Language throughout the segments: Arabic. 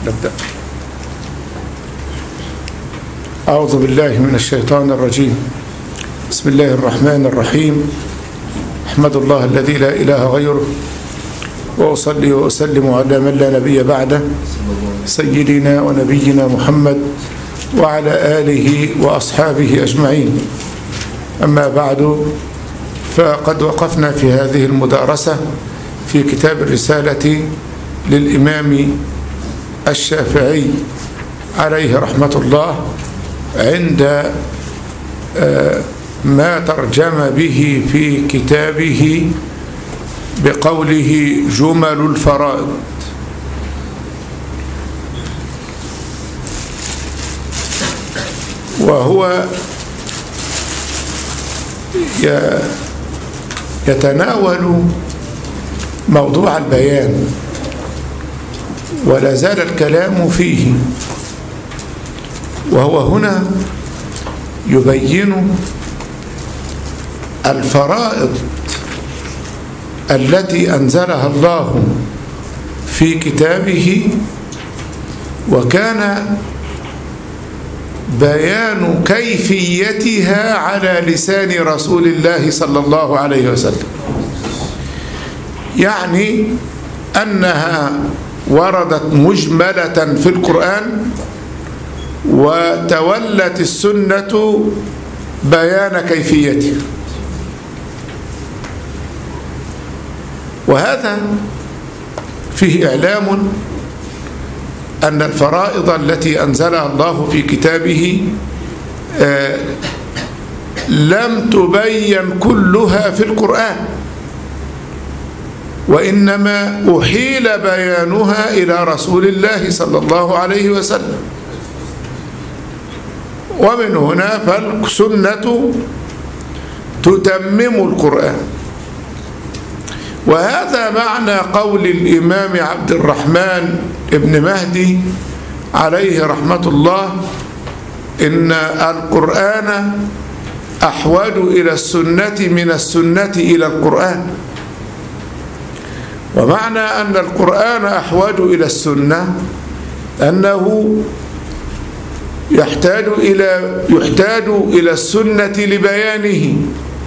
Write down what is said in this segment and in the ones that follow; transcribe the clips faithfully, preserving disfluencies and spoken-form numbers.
نبدأ. أعوذ بالله من الشيطان الرجيم. بسم الله الرحمن الرحيم. أحمد الله الذي لا إله غيره، وأصلي وأسلم على من لا نبي بعده، سيدنا ونبينا محمد وعلى آله وأصحابه أجمعين. أما بعد، فقد وقفنا في هذه المدارسة في كتاب الرسالة للإمام الشافعي عليه رحمة الله عند ما ترجم به في كتابه بقوله جمل الفرائض. وهو يتناول موضوع البيان، ولا زال الكلام فيه، وهو هنا يبين الفرائض التي أنزلها الله في كتابه، وكان بيان كيفيتها على لسان رسول الله صلى الله عليه وسلم، يعني أنها وردت مجملة في القرآن، وتولت السنة بيان كيفيتها. وهذا فيه إعلام أن الفرائض التي أنزلها الله في كتابه آه لم تبين كلها في القرآن، وإنما أحيل بيانها إلى رسول الله صلى الله عليه وسلم. ومن هنا فالسنة تتمم القرآن. وهذا معنى قول الإمام عبد الرحمن ابن مهدي عليه رحمة الله إن القرآن أحوج إلى السنة من السنة إلى القرآن. ومعنى أن القرآن أحوج إلى السنة أنه يحتاج إلى يحتاج إلى السنة لبيانه.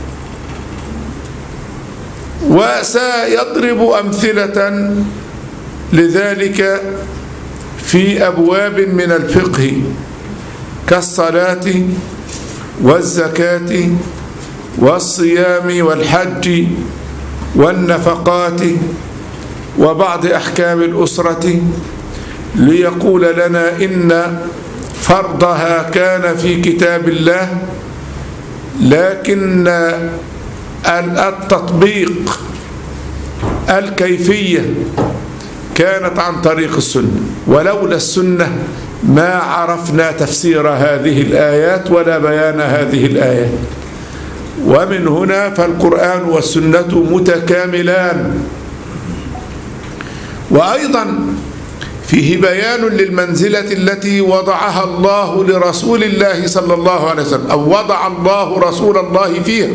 وسيضرب أمثلة لذلك في أبواب من الفقه كالصلاة والزكاة والصيام والحج والنفقات وبعض أحكام الأسرة، ليقول لنا إن فرضها كان في كتاب الله، لكن التطبيق الكيفية كانت عن طريق السنة، ولولا السنة ما عرفنا تفسير هذه الآيات ولا بيان هذه الآيات. ومن هنا فالقرآن والسنة متكاملان. وأيضا فيه بيان للمنزلة التي وضعها الله لرسول الله صلى الله عليه وسلم، أو وضع الله رسول الله فيها،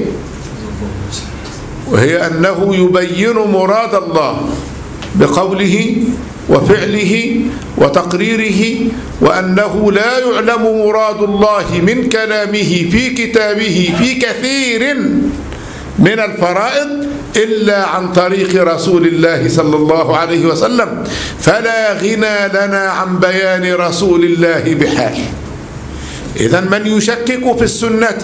وهي أنه يبين مراد الله بقوله وفعله وتقريره، وأنه لا يعلم مراد الله من كلامه في كتابه في كثير من الفرائض إلا عن طريق رسول الله صلى الله عليه وسلم، فلا غنى لنا عن بيان رسول الله بحال. إذن من يشكك في السنة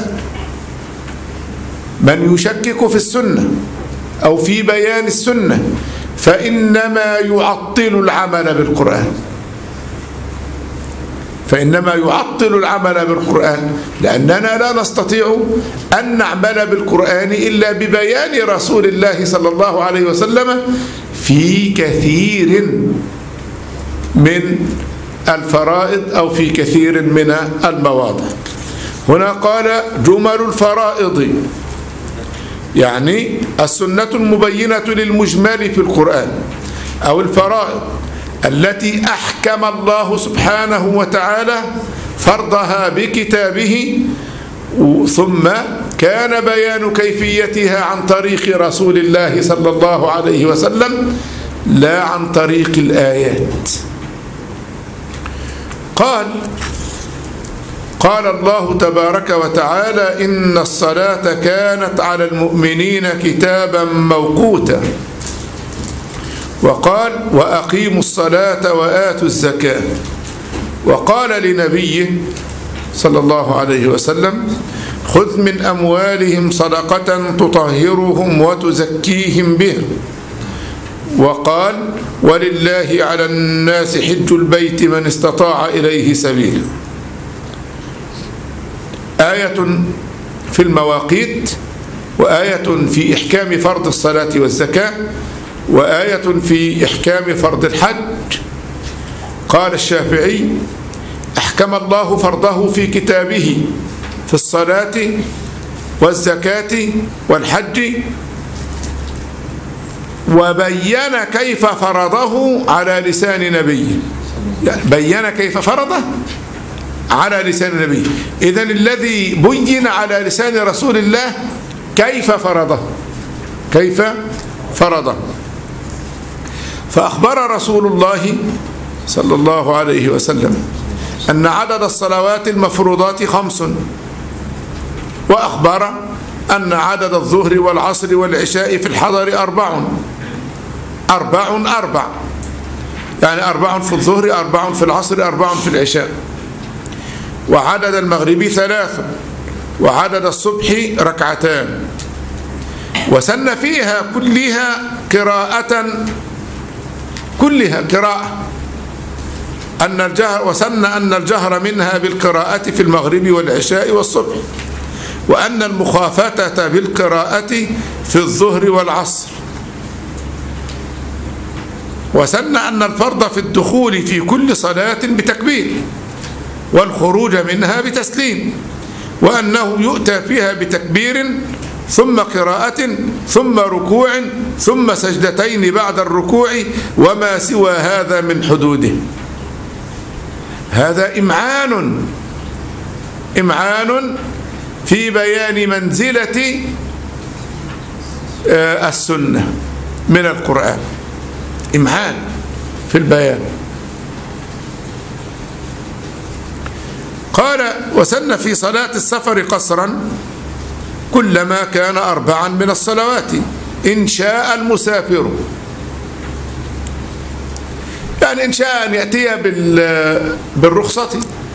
من يشكك في السنة أو في بيان السنة فإنما يعطل العمل بالقرآن فإنما يعطل العمل بالقرآن لأننا لا نستطيع أن نعمل بالقرآن إلا ببيان رسول الله صلى الله عليه وسلم في كثير من الفرائض أو في كثير من المواضع. هنا قال جمل الفرائض، يعني السنة المبينة للمجمل في القرآن أو الفرائض التي أحكم الله سبحانه وتعالى فرضها بكتابه، ثم كان بيان كيفيتها عن طريق رسول الله صلى الله عليه وسلم لا عن طريق الآيات. قال قال الله تبارك وتعالى: إن الصلاة كانت على المؤمنين كتابا موقوتا. وقال: وأقيموا الصلاة وآتوا الزكاة. وقال لنبيه صلى الله عليه وسلم: خذ من أموالهم صدقة تطهرهم وتزكيهم بها. وقال: ولله على الناس حج البيت من استطاع إليه سبيلا. آية في المواقيت، وآية في إحكام فرض الصلاة والزكاة، وآية في إحكام فرض الحج. قال الشافعي: أحكم الله فرضه في كتابه في الصلاة والزكاة والحج، وبين كيف فرضه على لسان نبيه. يعني بين كيف فرضه على لسان نبيه. إذن الذي بين على لسان رسول الله كيف فرضه كيف فرضه فأخبر رسول الله صلى الله عليه وسلم أن عدد الصلوات المفروضات خمس، وأخبر أن عدد الظهر والعصر والعشاء في الحضر أربع أربع أربع يعني أربع في الظهر، أربع في العصر، أربع في العشاء. وعدد المغرب ثلاث، وعدد الصبح ركعتان. وسن فيها كلها قراءة كلها قراءة أن الجهر وسن أن الجهر منها بالقراءة في المغرب والعشاء والصبح، وأن المخافتة بالقراءة في الظهر والعصر. وسن أن الفرض في الدخول في كل صلاة بتكبير، والخروج منها بتسليم، وأنه يؤتى فيها بتكبير ثم قراءة ثم ركوع ثم سجدتين بعد الركوع، وما سوى هذا من حدوده. هذا إمعان إمعان في بيان منزلة السنة من القرآن، إمعان في البيان. قال: وسن في صلاة السفر قصرا كلما كان أربعا من الصلوات إن شاء المسافر. يعني إن شاء أن يأتي بالرخصة،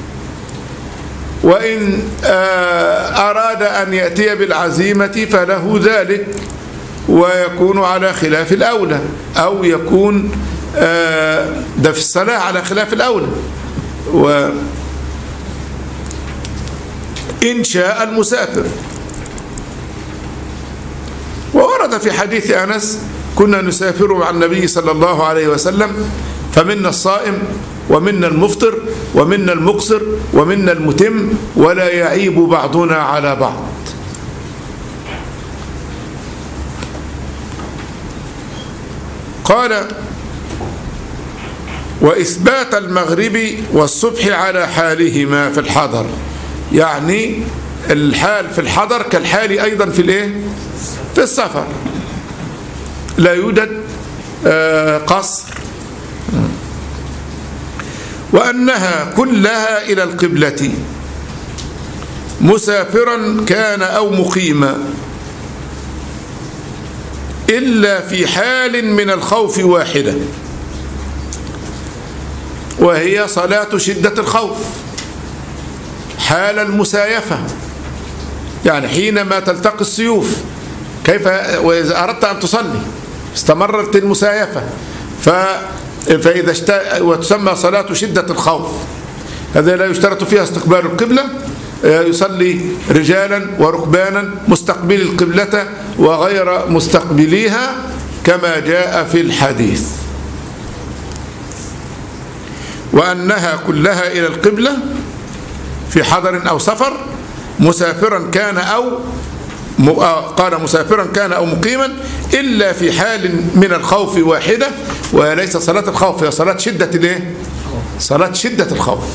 وإن أراد أن يأتي بالعزيمة فله ذلك، ويكون على خلاف الأولى، أو يكون ده في الصلاة على خلاف الأولى. وإن شاء المسافر. وورد في حديث أنس: كنا نسافر مع النبي صلى الله عليه وسلم فمنا الصائم ومنا المفطر ومنا المقصر ومنا المتم ولا يعيب بعضنا على بعض. قال: وإثبات المغرب والصبح على حالهما في الحضر. يعني الحال في الحضر كالحال أيضا في الايه في السفر، لا يوجد قصر. وأنها كلها إلى القبلة مسافرا كان أو مقيما، إلا في حال من الخوف واحدة، وهي صلاة شدة الخوف حال المسايفة. يعني حينما تلتقي السيوف، كيف وإذا أردت أن تصلي استمرت المسايفة، ف فإذا اشت... وتسمى صلاة شدة الخوف. هذا لا يشترط فيها استقبال القبلة، يصلي رجالا وركبانا مستقبل القبلة وغير مستقبليها كما جاء في الحديث. وأنها كلها إلى القبلة في حضر أو سفر، مسافرا كان أو قال مسافرا كان أو مقيما، إلا في حال من الخوف واحدة، وليس صلاة الخوف، هي صلاة شدة الايه؟ صلاة شدة الخوف.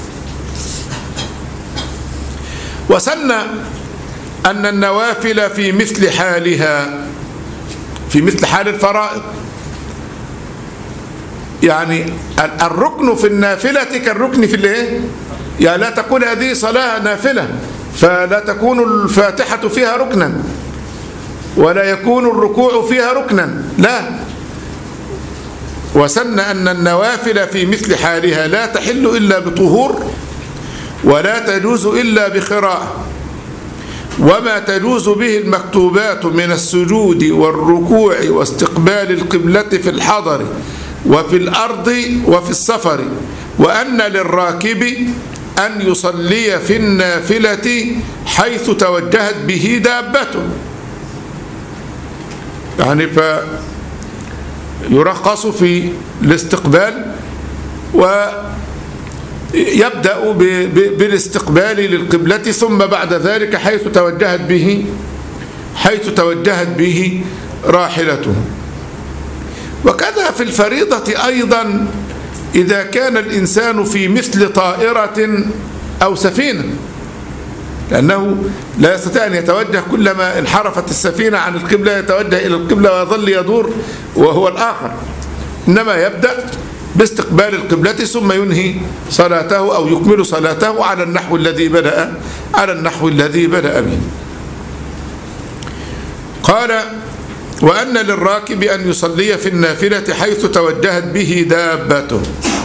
وسن أن النوافل في مثل حالها، في مثل حال الفرائض، يعني الركن في النافلة كالركن في الايه؟ يعني لا تكون هذه صلاة نافلة فلا تكون الفاتحة فيها ركنا ولا يكون الركوع فيها ركنا، لا. وسن أن النوافل في مثل حالها لا تحل إلا بطهور ولا تجوز إلا بقراءة، وما تجوز به المكتوبات من السجود والركوع واستقبال القبلة في الحضر وفي الأرض وفي السفر، وأن للراكب أن يصلي في النافلة حيث توجهت به دابته. يعني فيرخص في الاستقبال ويبدأ بالاستقبال للقبلة ثم بعد ذلك حيث توجهت به حيث توجهت به راحلته. وكذا في الفريضة أيضا إذا كان الإنسان في مثل طائرة أو سفينة، لأنه لا يستطيع أن يتوجه كلما انحرفت السفينة عن القبلة يتوجه إلى القبلة ويظل يدور وهو الآخر، إنما يبدأ باستقبال القبلة ثم ينهي صلاته أو يكمل صلاته على النحو الذي بدأ على النحو الذي بدأ به. قال: وأن للراكب أن يصلي في النافلة حيث توجهت به دابته.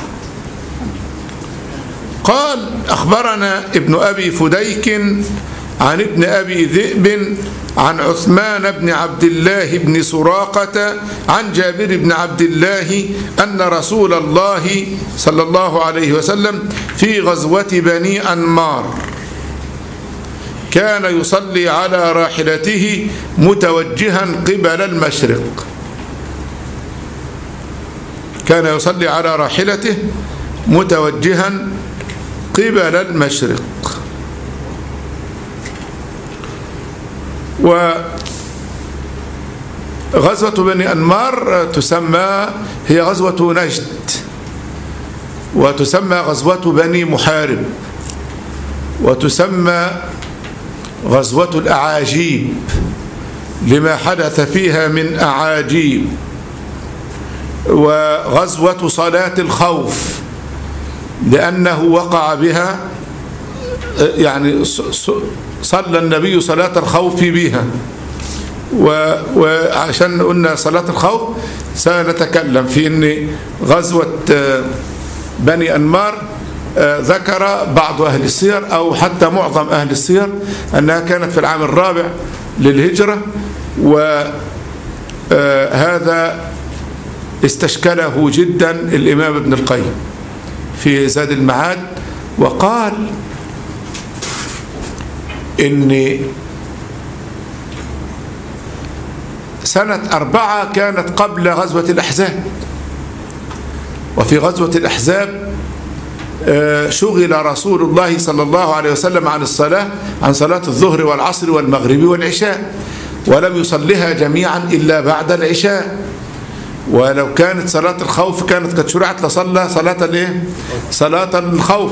قال: أخبرنا ابن أبي فديك عن ابن أبي ذئب عن عثمان بن عبد الله بن سراقة عن جابر بن عبد الله أن رسول الله صلى الله عليه وسلم في غزوة بني أنمار كان يصلي على راحلته متوجها قبل المشرق. كان يصلي على راحلته متوجها قبل المشرق. وغزوة بني أنمار تسمى هي غزوة نجد، وتسمى غزوة بني محارب، وتسمى غزوة الأعاجيب لما حدث فيها من أعاجيب، وغزوة صلاة الخوف لأنه وقع بها، يعني صلى النبي صلاة الخوف بها. وعشان قلنا صلاة الخوف سنتكلم في أن غزوة بني أنمار ذكر بعض أهل السير أو حتى معظم أهل السير أنها كانت في العام الرابع للهجرة، وهذا استشكله جدا الإمام ابن القيم في زاد المعاد، وقال إن سنة أربعة كانت قبل غزوة الأحزاب، وفي غزوة الأحزاب شغل رسول الله صلى الله عليه وسلم عن الصلاة عن صلاة الظهر والعصر والمغرب والعشاء، ولم يصلها جميعا إلا بعد العشاء. ولو كانت صلاة الخوف كانت قد شرعت لصلى صلاة الايه؟ صلاة الخوف.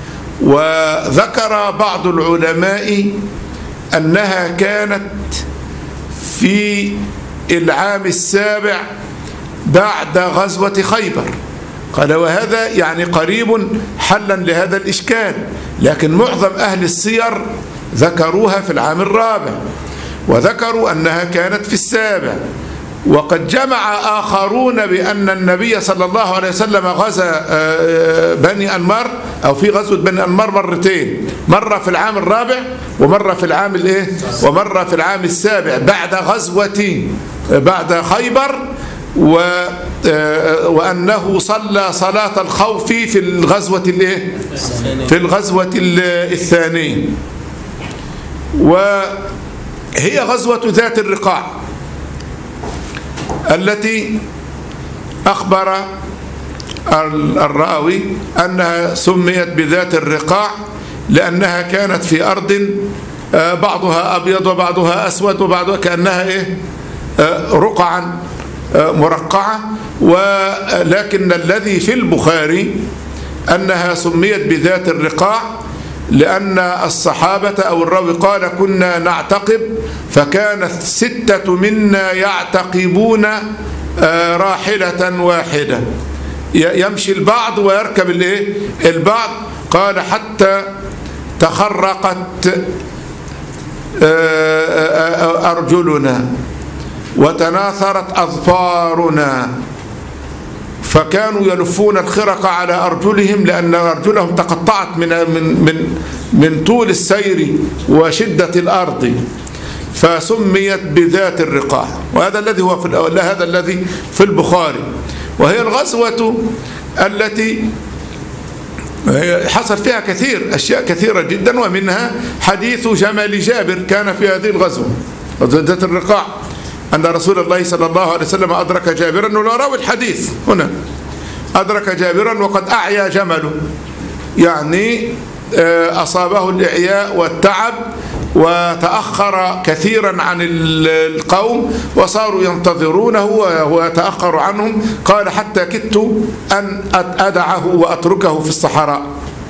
وذكر بعض العلماء أنها كانت في العام السابع بعد غزوة خيبر. قال: وهذا يعني قريب حلا لهذا الإشكال، لكن معظم أهل السير ذكروها في العام الرابع، وذكروا أنها كانت في السابع. وقد جمع آخرون بأن النبي صلى الله عليه وسلم غزا بني أنمار أو في غزوة بني أنمار مرتين، مرة في العام الرابع ومرة في العام الإيه؟ ومرة في العام السابع بعد غزوة بعد خيبر، و وأنه صلى صلاة الخوف في الغزوة الإيه؟ في الغزوة الثانية، وهي غزوة ذات الرقاع التي أخبر الراوي أنها سميت بذات الرقاع لأنها كانت في أرض بعضها أبيض وبعضها أسود وبعضها كأنها إيه؟ رقعا مرقعة. ولكن الذي في البخاري أنها سميت بذات الرقاع لأن الصحابة أو الراوي قال: كنا نعتقب فكانت ستة منا يعتقبون راحلة واحدة، يمشي البعض ويركب الايه البعض. قال حتى تخرقت أرجلنا وتناثرت أظفارنا، فكانوا يلفون الخرق على أرجلهم لأن أرجلهم تقطعت من من من من طول السير وشدة الأرض، فسميت بذات الرقاع. وهذا الذي هو في هذا الذي في البخاري. وهي الغزوة التي حصل فيها كثير أشياء كثيرة جدا، ومنها حديث جمل جابر كان في هذه الغزوة ذات الرقاع، أن رسول الله صلى الله عليه وسلم أدرك جابرا، أنه راوي الحديث هنا أدرك جابرا وقد أعيا جمله، يعني أصابه الإعياء والتعب وتأخر كثيرا عن القوم وصاروا ينتظرونه وهو يتأخر عنهم. قال حتى كدت أن أدعه وأتركه في الصحراء،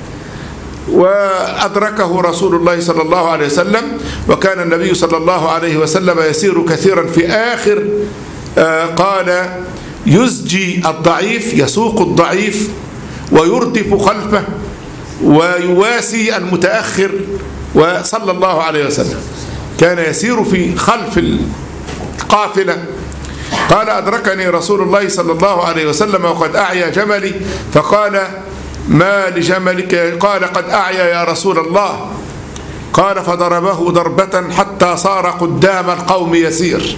وأدركه رسول الله صلى الله عليه وسلم. وكان النبي صلى الله عليه وسلم يسير كثيرا في آخر قال يزجي الضعيف، يسوق الضعيف ويردف خلفه ويواسي المتأخر، وصلى الله عليه وسلم كان يسير في خلف القافلة. قال أدركني رسول الله صلى الله عليه وسلم وقد أعيا جملي، فقال ما لجملك؟ قال قد أعيا يا رسول الله. قال فضربه ضربة حتى صار قدام القوم يسير،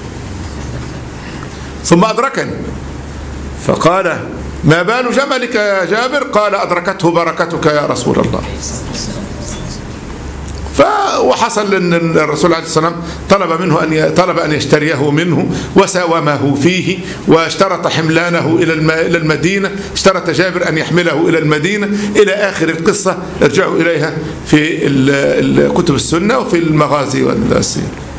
ثم أدركني فقال ما بال جملك يا جابر؟ قال أدركته بركتك يا رسول الله. وحصل أن الرسول عليه الصلاة والسلام طلب منه أن طلب أن يشتريه منه وساومه فيه، واشترط حملانه إلى المدينة، اشترط جابر أن يحمله إلى المدينة إلى آخر القصة. ارجعوا إليها في كتب السنة وفي المغازي والسير.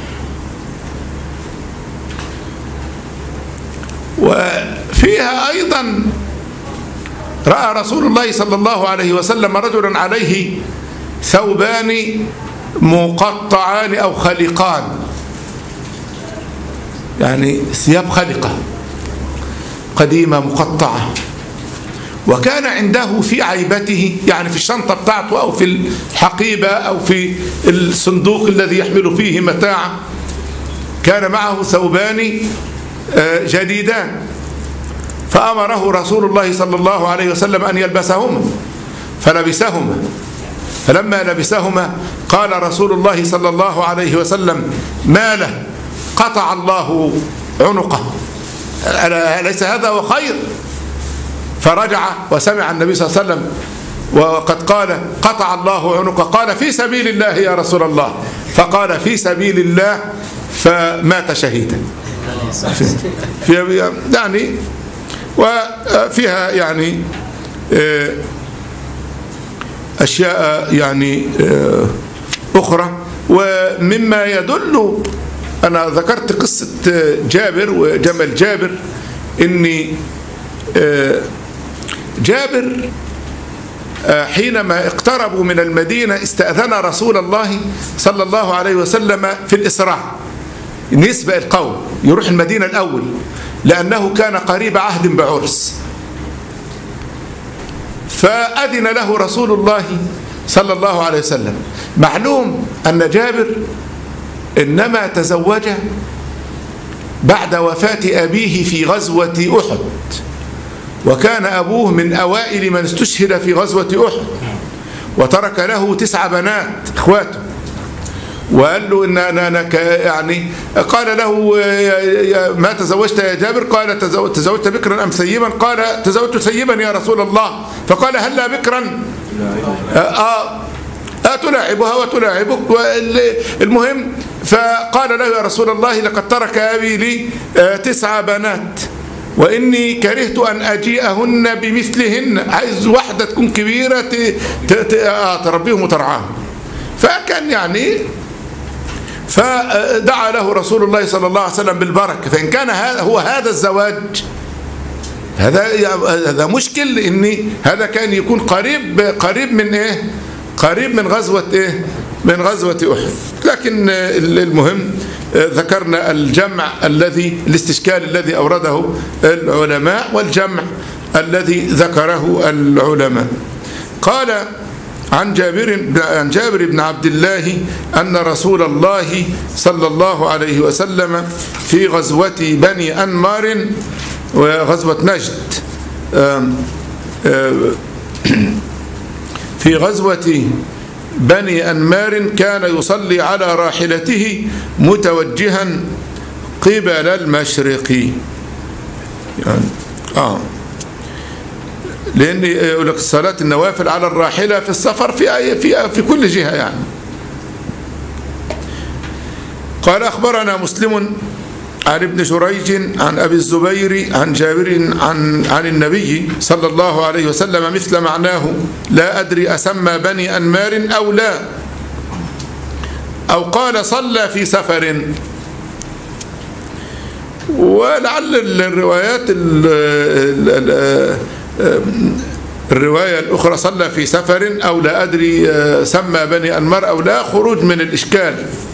وفيها أيضا رأى رسول الله صلى الله عليه وسلم رجلا عليه ثوبان مقطعان أو خلقان، يعني ثياب خلقة قديمة مقطعة، وكان عنده في عيبته، يعني في الشنطة بتاعته أو في الحقيبة أو في الصندوق الذي يحمل فيه متاعه، كان معه ثوبان جديدان، فأمره رسول الله صلى الله عليه وسلم أن يلبسهما، فلبسهما. فلما لبسهما قال رسول الله صلى الله عليه وسلم ما له؟ قطع الله عنقه، أليس هذا هو خير؟ فرجع وسمع النبي صلى الله عليه وسلم وقد قال قطع الله عنقه، قال في سبيل الله يا رسول الله، فقال في سبيل الله، فمات شهيدا. في يعني وفيها يعني أشياء يعني أخرى. ومما يدل، أنا ذكرت قصة جابر وجمل جابر، إني جابر حينما اقتربوا من المدينة استأذن رسول الله صلى الله عليه وسلم في الإسراع، نسبة القوم يروح المدينة الأول، لأنه كان قريب عهد بعرس. فأذن له رسول الله صلى الله عليه وسلم. معلوم أن جابر إنما تزوج بعد وفاة أبيه في غزوة أحد، وكان أبوه من أوائل من استشهد في غزوة أحد، وترك له تسع بنات إخواته، وقال له إن أنا, أنا يعني قال له ما تزوجت يا جابر؟ قال تزوجت بكرا أم ثيبا؟ قال تزوجت ثيبا يا رسول الله. فقال هلا بكرا؟ آه أتلاعبها وتلاعبك. المهم فقال له يا رسول الله لقد ترك أبي لي تسع بنات، وإني كرهت أن أجيئهن بمثلهن، عايز واحدة تكون كبيرة تربيهم وترعاهم. فكان يعني فدعا له رسول الله صلى الله عليه وسلم بالبركة. فإن كان هذا هو هذا الزواج، هذا هذا مشكل، إن هذا كان يكون قريب قريب من إيه؟ قريب من غزوة إيه؟ من غزوة أحد. لكن المهم ذكرنا الجمع الذي الاستشكال الذي أورده العلماء، والجمع الذي ذكره العلماء. قال عن جابر عن جابر بن عبد الله أن رسول الله صلى الله عليه وسلم في غزوة بني أنمار وغزوة نجد في غزوة بني أنمار كان يصلي على راحلته متوجها قبل المشرق. يعني آه لأن يقول لك صلاة النوافل على الراحلة في السفر في أي في في كل جهة يعني. قال أخبرنا مسلم عن ابن جريج عن أبي الزبير عن جابر عن عن النبي صلى الله عليه وسلم مثل معناه، لا أدري أسمى بني أنمار أو لا، أو قال صلى في سفر. ولعل الروايات الرواية الأخرى صلى في سفر أو لا أدري سمى بني أنمار أو لا خروج من الإشكال.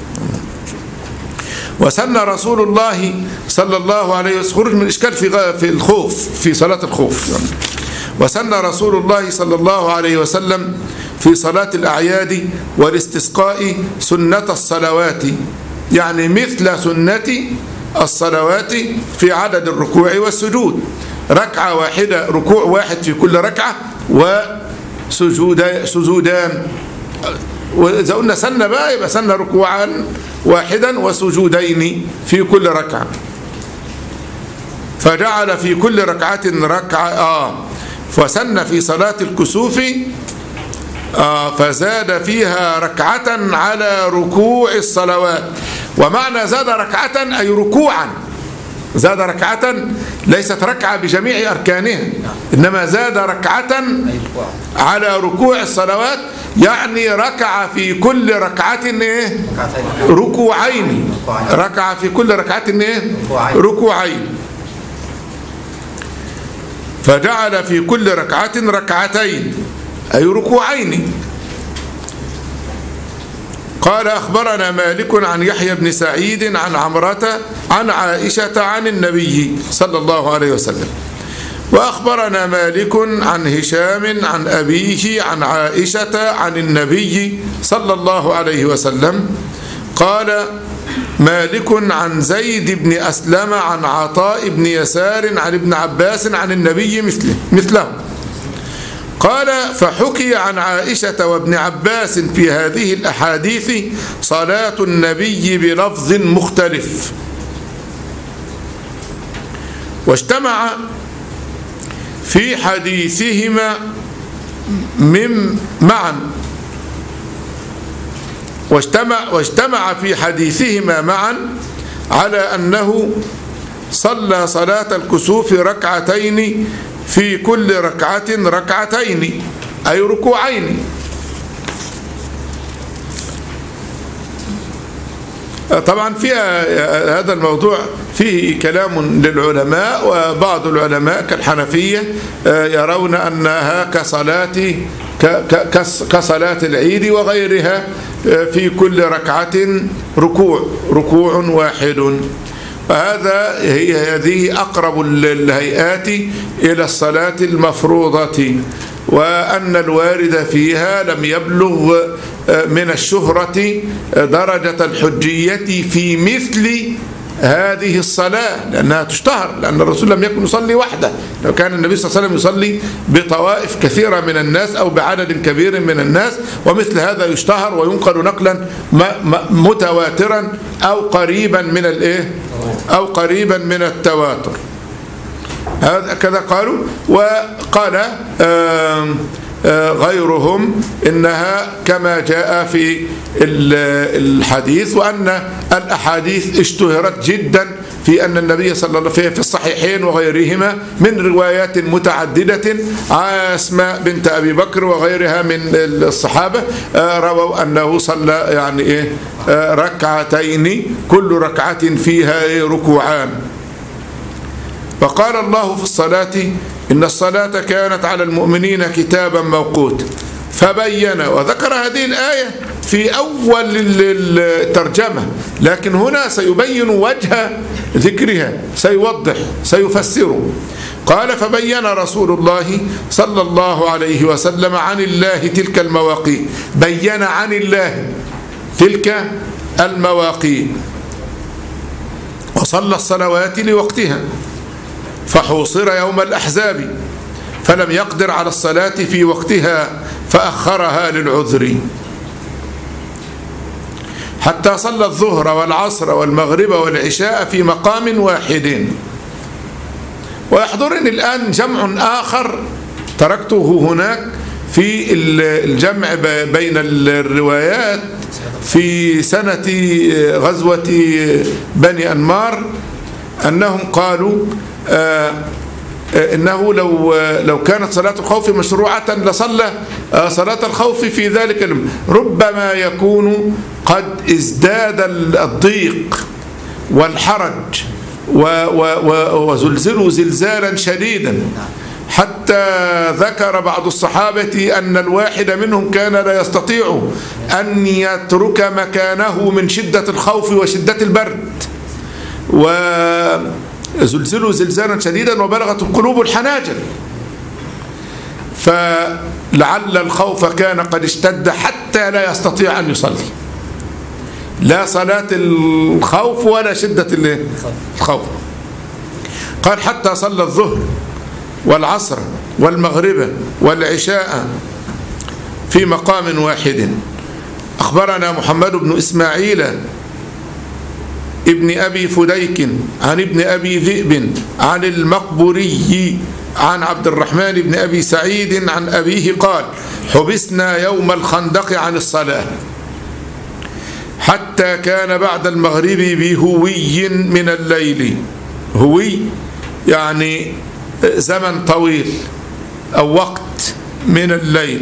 وسن رسول الله صلى الله عليه وسلم خروج من الإشكال في في الخوف في صلاة الخوف. وسن رسول الله صلى الله عليه وسلم في صلاة الأعياد والاستسقاء سنة الصلوات، يعني مثل سنة الصلوات في عدد الركوع والسجود، ركعة واحدة ركوع واحد في كل ركعة وسجودان. وإذا قلنا سنة بقى يبقى سنة ركوعا واحدا وسجودين في كل ركعة. فجعل في كل ركعة ركعة آه فسن في صلاة الكسوف آه فزاد فيها ركعة على ركوع الصلوات. ومعنى زاد ركعة أي ركوعا، زاد ركعة ليست ركعة بجميع أركانها، إنما زاد ركعة على ركوع الصلوات، يعني ركع في كل ركعة إيه؟ ركوعين، ركع في كل ركعة إيه؟ ركوعين. فجعل في كل ركعة ركعتين أي ركوعين. قال أخبرنا مالك عن يحيى بن سعيد عن عمرة عن عائشة عن النبي صلى الله عليه وسلم. وأخبرنا مالك عن هشام عن أبيه عن عائشة عن النبي صلى الله عليه وسلم. قال مالك عن زيد بن أسلم عن عطاء بن يسار عن ابن عباس عن النبي مثله مثله قال فحكي عن عائشة وابن عباس في هذه الأحاديث صلاة النبي بلفظ مختلف. واجتمع في حديثهما من معا واجتمع, واجتمع في حديثهما معا على أنه صلى صلاة الكسوف ركعتين في كل ركعة ركعتين أي ركوعين. طبعا فيها هذا الموضوع فيه كلام للعلماء، وبعض العلماء كالحنفية يرون أنها كصلاة كصلاة العيد وغيرها في كل ركعة ركوع ركوع واحد. فهذا هي هذه أقرب الهيئات إلى الصلاة المفروضة، وأن الوارد فيها لم يبلغ من الشهرة درجة الحجية في مثل هذه الصلاة، لأنها تشتهر، لأن الرسول لم يكن يصلي وحده. لو كان النبي صلى الله عليه وسلم يصلي بطوائف كثيرة من الناس أو بعدد كبير من الناس، ومثل هذا يشتهر وينقل نقلا متواترا أو قريبا من الإيه أو قريبا من التواتر. هذا كذا قالوا. وقال غيرهم إنها كما جاء في الحديث، وأن الأحاديث اشتهرت جدا في أن النبي صلى الله عليه وسلم في الصحيحين وغيرهما من روايات متعددة، أسماء بنت أبي بكر وغيرها من الصحابة رووا أنه صلى يعني إيه ركعتين كل ركعة فيها ركوعان. وقال الله في الصلاة إن الصلاة كانت على المؤمنين كتابا موقوتا، فبين وذكر هذه الآية في أول الترجمة، لكن هنا سيبين وجه ذكرها، سيوضح سيفسره. قال فبين رسول الله صلى الله عليه وسلم عن الله تلك المواقيت، بين عن الله تلك المواقيت وصلى الصلوات لوقتها، فحوصر يوم الأحزاب فلم يقدر على الصلاة في وقتها فأخرها للعذر، حتى صلى الظهر والعصر والمغرب والعشاء في مقام واحد. ويحضرني الآن جمع آخر تركته هناك في الجمع بين الروايات في سنة غزوة بني أنمار، أنهم قالوا آه إنه لو لو كانت صلاة الخوف مشروعة لصلى صلاة الخوف في ذلك اليوم، ربما يكون قد ازداد الضيق والحرج وزلزلوا زلزالا شديدا، حتى ذكر بعض الصحابة أن الواحد منهم كان لا يستطيع أن يترك مكانه من شدة الخوف وشدة البرد، وزلزلوا زلزالا شديدا وبلغت القلوب الحناجر، فلعل الخوف كان قد اشتد حتى لا يستطيع أن يصلي، لا صلاة الخوف ولا شدة الخوف. قال حتى صلى الظهر والعصر والمغرب والعشاء في مقام واحد. أخبرنا محمد بن إسماعيل ابن أبي فديك عن ابن أبي ذئب عن المقبوري عن عبد الرحمن بن أبي سعيد عن أبيه قال حبسنا يوم الخندق عن الصلاة حتى كان بعد المغرب بهوي من الليل. هوي يعني زمن طويل أو وقت من الليل،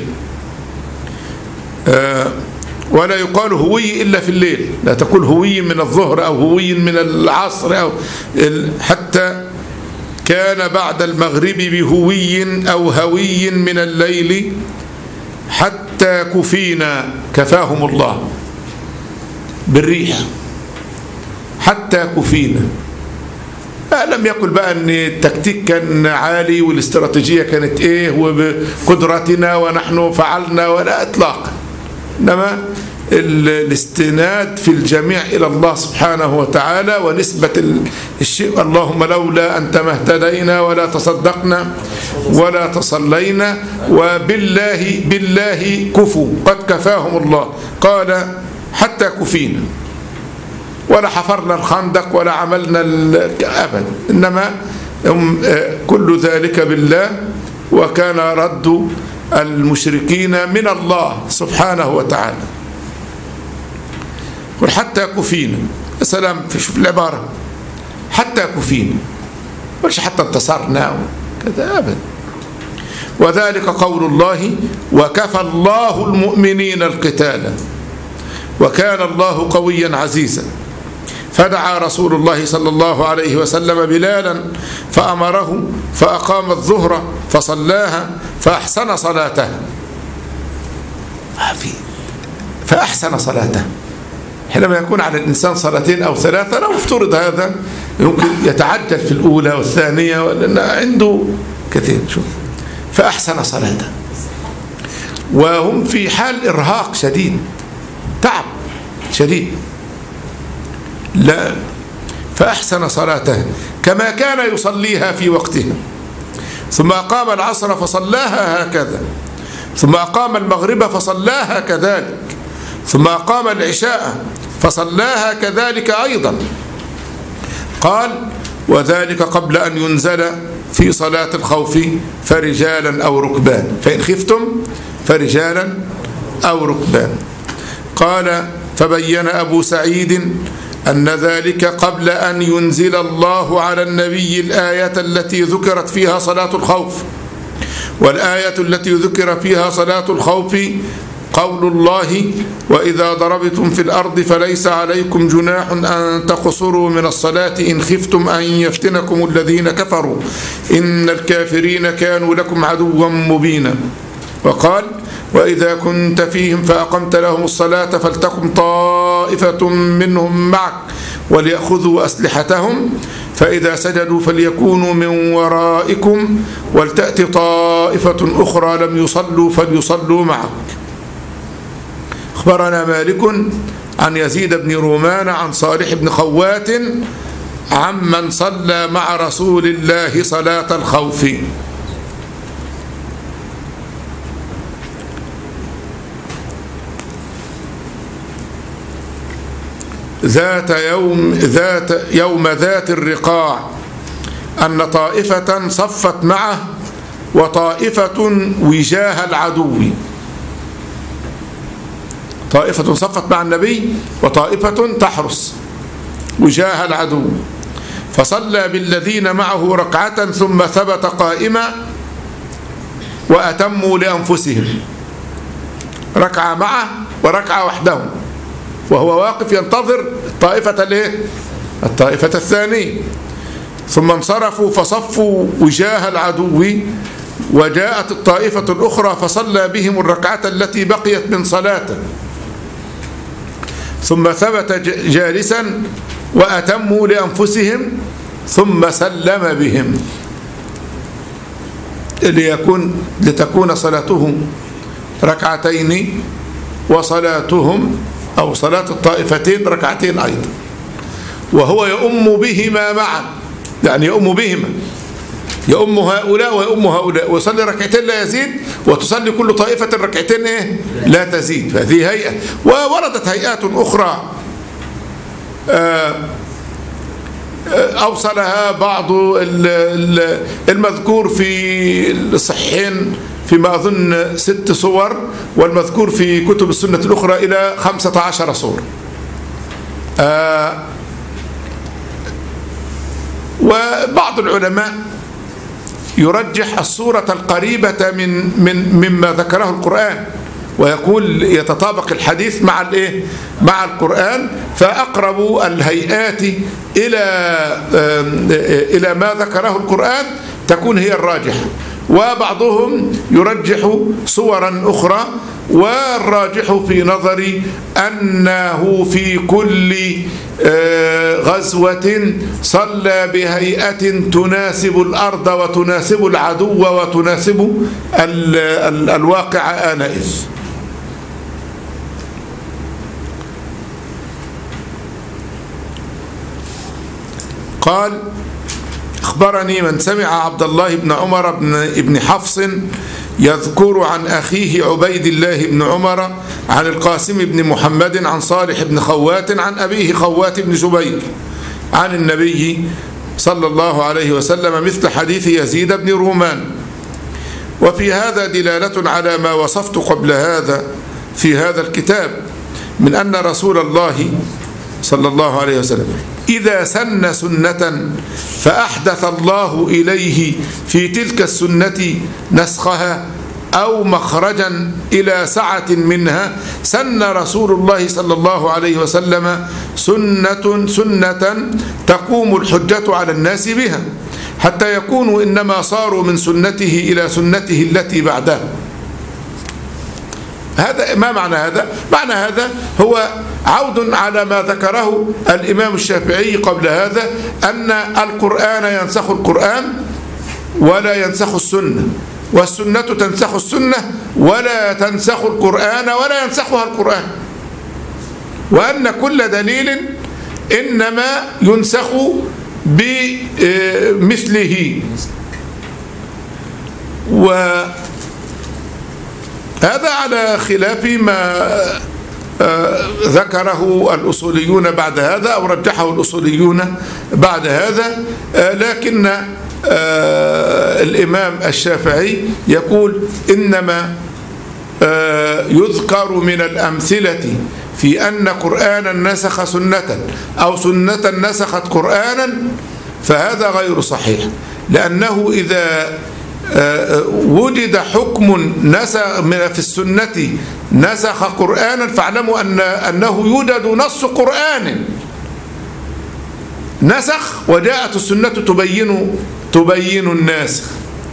آه ولا يقال هوي إلا في الليل، لا تقول هوي من الظهر أو هوي من العصر أو حتى كان بعد المغرب بهوي أو هوي من الليل حتى كفينا، كفاهم الله بالريح حتى كفينا. لم يقل بقى ان التكتيك كان عالي والاستراتيجية كانت ايه وبقدرتنا ونحن فعلنا، ولا اطلاقا، انما الاستناد في الجميع الى الله سبحانه وتعالى ونسبة الشيء. اللهم لولا انت ما اهتدينا ولا تصدقنا ولا تصلينا، وبالله بالله كفوا قد كفاهم الله. قال حتى كفينا، ولا حفرنا الخندق ولا عملنا أبدا، إنما كل ذلك بالله، وكان رد المشركين من الله سبحانه وتعالى. قل حتى كفينا، سلام في العبارة حتى كفينا، مش حتى انتصرنا كذا أبدا. وذلك قول الله وكفى الله المؤمنين القتال وكان الله قويا عزيزا. فدعا رسول الله صلى الله عليه وسلم بلالا فأمره فأقام الظهر فصلاها فأحسن صلاتها فأحسن صلاته. حينما يكون على الإنسان صلاتين أو ثلاثة لو افترض هذا يمكن يتعجل في الأولى والثانية لأن عنده كثير. شوف فأحسن صلاته، وهم في حال إرهاق شديد، تعب شديد، لا فأحسن صلاته كما كان يصليها في وقتها. ثم أقام العصر فصلاها هكذا، ثم أقام المغرب فصلاها كذلك، ثم أقام العشاء فصلاها كذلك أيضا. قال وذلك قبل أن ينزل في صلاة الخوف فرجالا أو ركبان، فإن خفتم فرجالا أو ركبان. قال فبين أبو سعيد أن ذلك قبل أن ينزل الله على النبي الآية التي ذكرت فيها صلاة الخوف، والآية التي ذكر فيها صلاة الخوف قول الله وإذا ضربتم في الأرض فليس عليكم جناح أن تقصروا من الصلاة إن خفتم أن يفتنكم الذين كفروا إن الكافرين كانوا لكم عدوا مبينا. وقال وإذا كنت فيهم فأقمت لهم الصلاة فلتقم طائفة منهم معك وليأخذوا أسلحتهم فإذا سجدوا فليكونوا من ورائكم ولتأت طائفة أخرى لم يصلوا فليصلوا معك. أخبرنا مالك عن يزيد بن رومان عن صالح بن خوات عمن صلى مع رسول الله صلاة الخوف. ذات يوم ذات يوم ذات الرقاع أن طائفة صفت معه وطائفة وجاه العدو. طائفة صفت مع النبي وطائفة تحرس وجاه العدو، فصلى بالذين معه ركعة ثم ثبت قائما وأتموا لأنفسهم، ركعة معه وركعة وحدهم وهو واقف ينتظر الطائفة الايه؟ الطائفة الثانية. ثم انصرفوا فصفوا وجاه العدو، وجاءت الطائفة الأخرى فصلى بهم الركعة التي بقيت من صلاته، ثم ثبت جالسا وأتموا لأنفسهم ثم سلم بهم ليكون لتكون صلاتهم ركعتين وصلاتهم أو صلاة الطائفتين ركعتين أيضا، وهو يؤم بهما معا، يعني يؤم بهما، يؤم هؤلاء ويؤم هؤلاء، ويصلي ركعتين لا يزيد، وتصلي كل طائفة ركعتين إيه؟ لا تزيد. هذه هيئة. ووردت هيئات أخرى أوصلها بعض المذكور في الصحيحين فيما أظن ست صور، والمذكور في كتب السنة الأخرى إلى خمسة عشر صورة. وبعض العلماء يرجح الصورة القريبة من من مما ذكره القرآن، ويقول يتطابق الحديث مع الايه؟ مع القرآن، فأقرب الهيئات إلى إلى ما ذكره القرآن تكون هي الراجحة. وبعضهم يرجح صورا أخرى، والراجح في نظري أنه في كل غزوة صلى بهيئة تناسب الأرض وتناسب العدو وتناسب الواقع آنئذ. قال: أخبرني من سمع عبد الله بن عمر بن حفص يذكر عن أخيه عبيد الله بن عمر عن القاسم بن محمد عن صالح بن خوات عن أبيه خوات بن جبير عن النبي صلى الله عليه وسلم مثل حديث يزيد بن رومان. وفي هذا دلالة على ما وصفت قبل هذا في هذا الكتاب من أن رسول الله صلى الله عليه وسلم إذا سن سنة فأحدث الله إليه في تلك السنة نسخها أو مخرجا إلى سعة منها، سن رسول الله صلى الله عليه وسلم سنة سنة تقوم الحجة على الناس بها حتى يكونوا إنما صاروا من سنته إلى سنته التي بعدها. هذا ما معنى هذا؟ معنى هذا هو عود على ما ذكره الإمام الشافعي قبل هذا، أن القرآن ينسخ القرآن ولا ينسخ السنة، والسنة تنسخ السنة ولا تنسخ القرآن ولا ينسخها القرآن، وأن كل دليل إنما ينسخ بمثله. وهذا على خلاف ما ذكره الأصوليون بعد هذا أو رجحه الأصوليون بعد هذا، لكن الإمام الشافعي يقول إنما يذكر من الأمثلة في أن قرآنا نسخ سنة أو سنة نسخت قرآنا، فهذا غير صحيح، لأنه إذا وجد حكم في السنة نسخ قرآنا فاعلموا أن أنه يوجد نص قرآن نسخ وجاءت السنة تبين تبين الناسخ.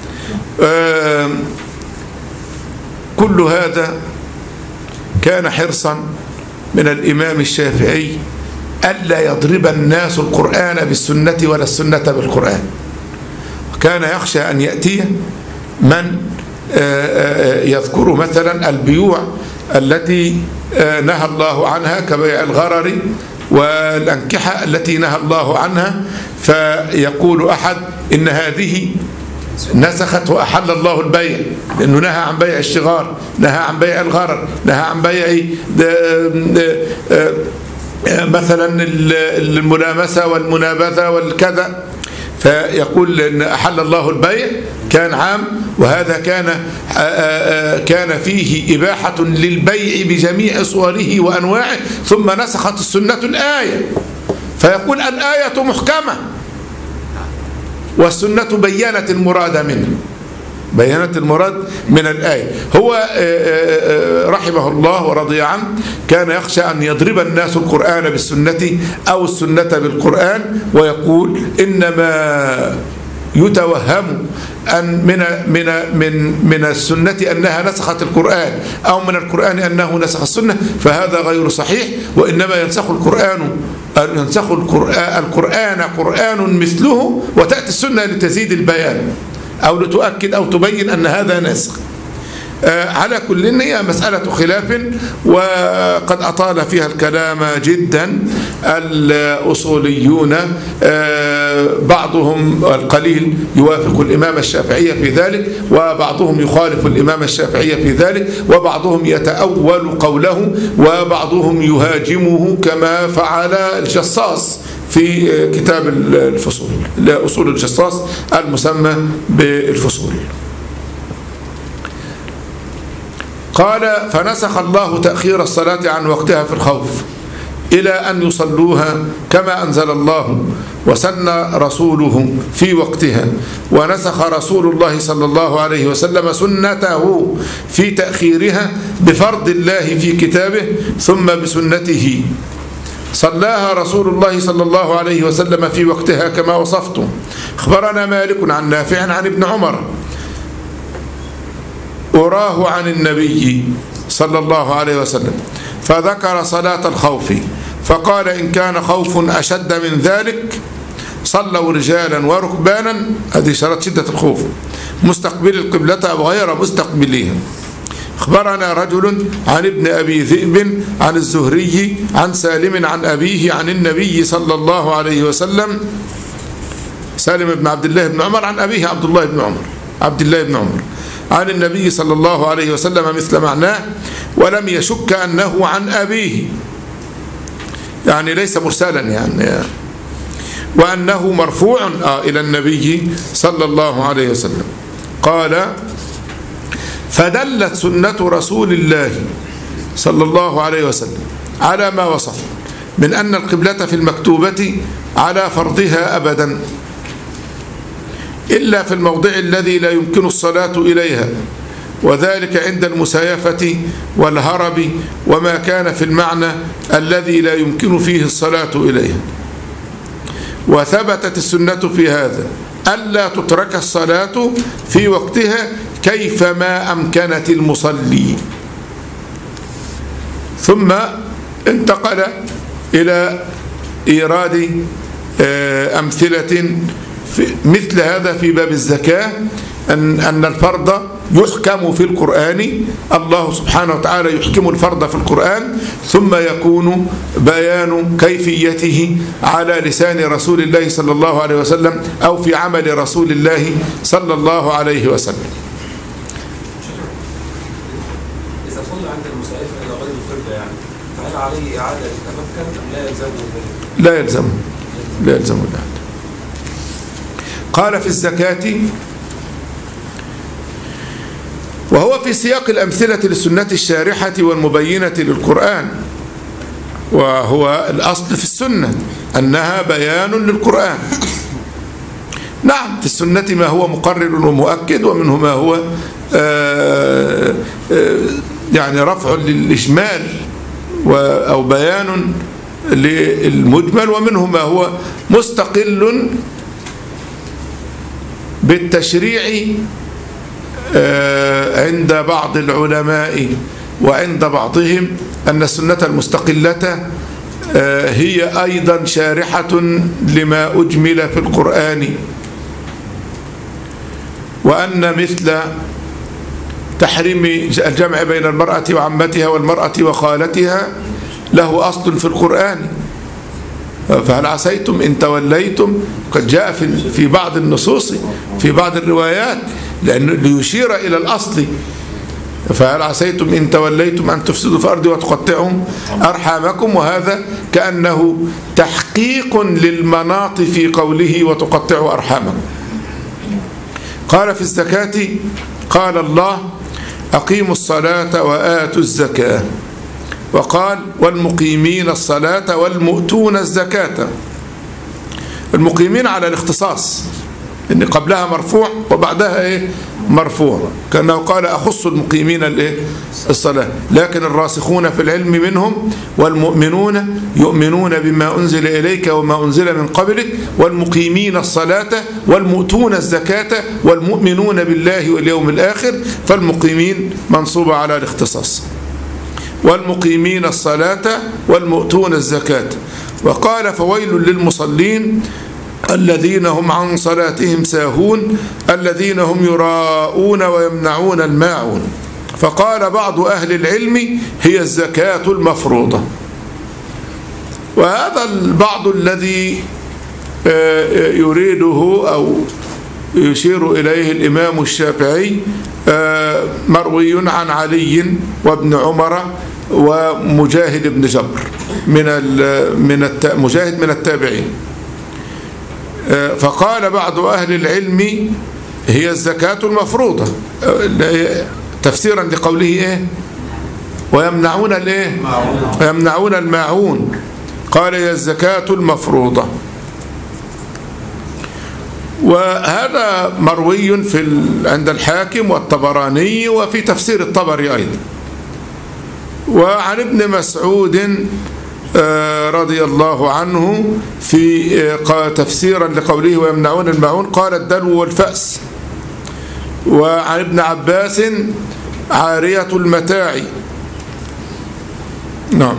كل هذا كان حرصا من الإمام الشافعي ألا يضرب الناس القرآن بالسنة ولا السنة بالقرآن. كان يخشى أن يأتي من يذكر مثلا البيوع التي نهى الله عنها كبيع الغرر والأنكحة التي نهى الله عنها، فيقول أحد إن هذه نسخت وأحل الله البيع، لأنه نهى عن بيع الشغار، نهى عن بيع الغرر، نهى عن بيع مثلا الملامسة والمنابذة والكذا، فيقول إن أحل الله البيع كان عام، وهذا كان كان فيه إباحة للبيع بجميع صوره وأنواعه، ثم نسخت السنة الآية، فيقول الآية محكمة والسنة بيّنت المراد منه، بيّنت المراد من الآية. هو رحمه الله ورضي عنه كان يخشى أن يضرب الناس القرآن بالسنة أو السنة بالقرآن، ويقول إنما يتوهم أن من من من من السنة أنها نسخت القرآن، أو من القرآن أنه نسخ السنة، فهذا غير صحيح، وإنما ينسخ القرآن ينسخ القرآن, القرآن قرآن مثله، وتأتي السنة لتزيد البيان أو لتؤكد أو تبين أن هذا نسخ. آه على كل هي مسألة خلاف، وقد أطال فيها الكلام جدا الأصوليون، آه بعضهم القليل يوافق الإمام الشافعي في ذلك، وبعضهم يخالف الإمام الشافعي في ذلك، وبعضهم يتأول قوله، وبعضهم يهاجمه كما فعل الجصاص في كتاب الفصول، أصول الجصاص المسمى بالفصول. قال فنسخ الله تأخير الصلاة عن وقتها في الخوف إلى أن يصلوها كما أنزل الله، وسن رسوله في وقتها، ونسخ رسول الله صلى الله عليه وسلم سنته في تأخيرها بفرض الله في كتابه ثم بسنته. صلاها رسول الله صلى الله عليه وسلم في وقتها كما وصفته. أخبرنا مالك عن نافع عن ابن عمر أراه عن النبي صلى الله عليه وسلم فذكر صلاة الخوف، فقال إن كان خوف أشد من ذلك صلوا رجالا وركبانا، هذه شرط شدة الخوف، مستقبل القبلة أو غير مستقبليها. أخبرنا رجل عن ابن أبي ذئب عن الزهري عن سالم عن أبيه عن النبي صلى الله عليه وسلم، سالم بن عبد الله بن عمر عن أبيه عبد الله بن عمر عبد الله بن عمر عن النبي صلى الله عليه وسلم مثل معناه، ولم يشك أنه عن أبيه، يعني ليس مرسلا يعني، وأنه مرفوع إلى النبي صلى الله عليه وسلم. قال فدلت سنة رسول الله صلى الله عليه وسلم على ما وصف من أن القبلة في المكتوبة على فرضها أبدا، إلا في الموضع الذي لا يمكن الصلاة إليها، وذلك عند المسايفة والهرب وما كان في المعنى الذي لا يمكن فيه الصلاة إليها. وثبتت السنة في هذا ألا تترك الصلاة في وقتها كيفما أمكنت المصلي. ثم انتقل إلى إيراد أمثلة مثل هذا في باب الزكاة، أن أن الفرض يحكم في القرآن، الله سبحانه وتعالى يحكم الفرض في القرآن، ثم يكون بيان كيفيته على لسان رسول الله صلى الله عليه وسلم أو في عمل رسول الله صلى الله عليه وسلم. إذا صلى عند المسائف إلى غير الفرد يعني، فهل عليه إعادة لتمكن أم لا يلزمه ذلك؟ لا يلزمه لا يلزمه الإعادة. قال في الزكاة، وهو في سياق الأمثلة للسنة الشارحة والمبينة للقرآن، وهو الأصل في السنة أنها بيان للقرآن. نعم، في السنة ما هو مقرر ومؤكد، ومنه ما هو آآ آآ يعني رفع للإجمال أو بيان للمجمل، ومنه ما هو مستقل بالتشريع عند بعض العلماء وعند بعضهم، أن السنة المستقلة هي أيضا شارحة لما أجمل في القرآن، وأن مثل تحريم الجمع بين المرأة وعمتها والمرأة وخالتها له أصل في القرآن. فهل عسيتم إن توليتم، قد جاء في بعض النصوص في بعض الروايات لأنه ليشير إلى الأصل. فهل عسيتم إن توليتم أن تفسدوا في الأرض وتقطعوا أرحامكم، وهذا كأنه تحقيق للمناط في قوله وتقطعوا أرحامكم. قال في الزكاة قال الله أقيموا الصلاة وآتوا الزكاة، وقال والمقيمين الصلاة والمؤتون الزكاة. المقيمين على الاختصاص، إن قبلها مرفوع وبعدها إيه مرفوع، كأنه قال أخص المقيمين الإيه الصلاة. لكن الراسخون في العلم منهم والمؤمنون يؤمنون بما أنزل إليك وما أنزل من قبلك والمقيمين الصلاة والمؤتون الزكاة والمؤمنون بالله واليوم الآخر، فالمقيمين منصوبة على الاختصاص، والمقيمين الصلاة والمؤتون الزكاة. وقال فويل للمصلين الذين هم عن صلاتهم ساهون الذين هم يراءون ويمنعون الماعون. فقال بعض أهل العلم هي الزكاة المفروضة. وهذا البعض الذي يريده أو يشير إليه الإمام الشافعي مروي عن علي وابن عمر ومجاهد بن جبر من من مجاهد من التابعين. فقال بعض أهل العلم هي الزكاة المفروضة تفسيرا لقوله إيه ويمنعون الإيه ويمنعون الماعون، قال هي الزكاة المفروضة. وهذا مروي في عند الحاكم والطبراني وفي تفسير الطبري أيضا. وعن ابن مسعود رضي الله عنه في تفسيرا لقوله ويمنعون الماعون قال الدلو والفأس. وعن ابن عباس عارية المتاع. نعم.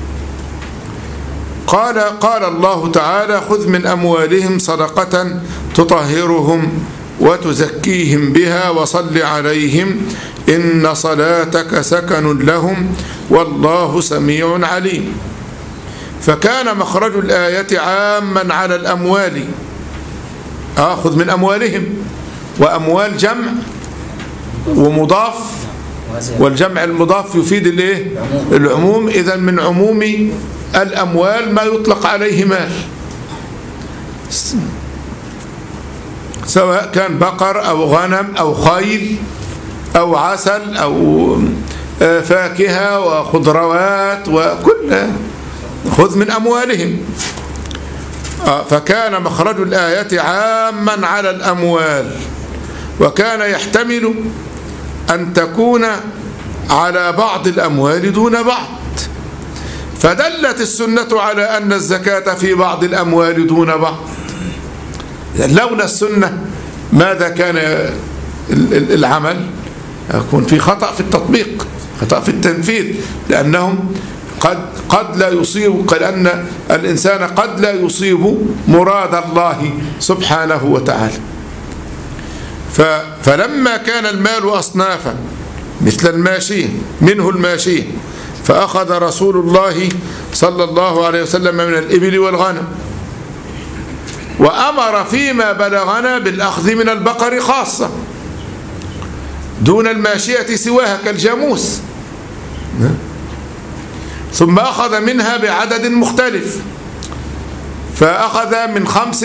قال قال الله تعالى خذ من أموالهم صدقة تطهرهم وتزكيهم بها وصل عليهم إن صلاتك سكن لهم والله سميع عليم. فكان مخرج الآية عاما على الأموال، آخذ من أموالهم، وأموال جمع ومضاف، والجمع المضاف يفيد الايه العموم. إذن من عموم الأموال ما يطلق عليه مال، سواء كان بقر أو غنم أو خيل أو عسل أو فاكهة وخضروات وكل، خذ من أموالهم. فكان مخرج الآية عاما على الأموال، وكان يحتمل أن تكون على بعض الأموال دون بعض، فدلت السنة على أن الزكاة في بعض الأموال دون بعض. لولا السنة ماذا كان العمل؟ يكون في خطأ في التطبيق، خطأ في التنفيذ، لأنهم قد قد لا يصيب، لأن الإنسان قد لا يصيب مراد الله سبحانه وتعالى. فلما كان المال أصنافا مثل الماشين منه الماشين، فأخذ رسول الله صلى الله عليه وسلم من الإبل والغنم، وأمر فيما بلغنا بالأخذ من البقر خاصة دون الماشية سواها كالجاموس، ثم أخذ منها بعدد مختلف، فأخذ من خمس